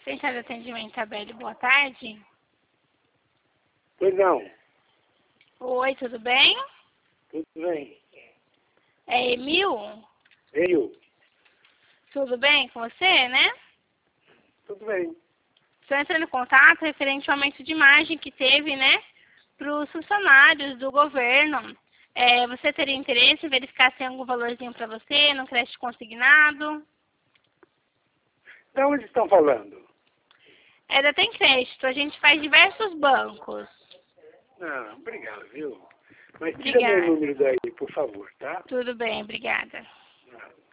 Central de Atendimento Abelho, boa tarde. Pois não. Oi, tudo bem? Tudo bem. É Emil? Eu. Tudo bem com você, né? Tudo bem. Estou entrando em contato referente ao aumento de margem que teve, né, para os funcionários do governo. Você teria interesse em verificar se tem algum valorzinho para você, no crédito consignado? De onde estão falando? Da Tem Crédito, a gente faz diversos bancos. Não, obrigado, viu? Mas tira Obrigada. meu número daí, por favor, tá? Tudo bem, obrigada. Não.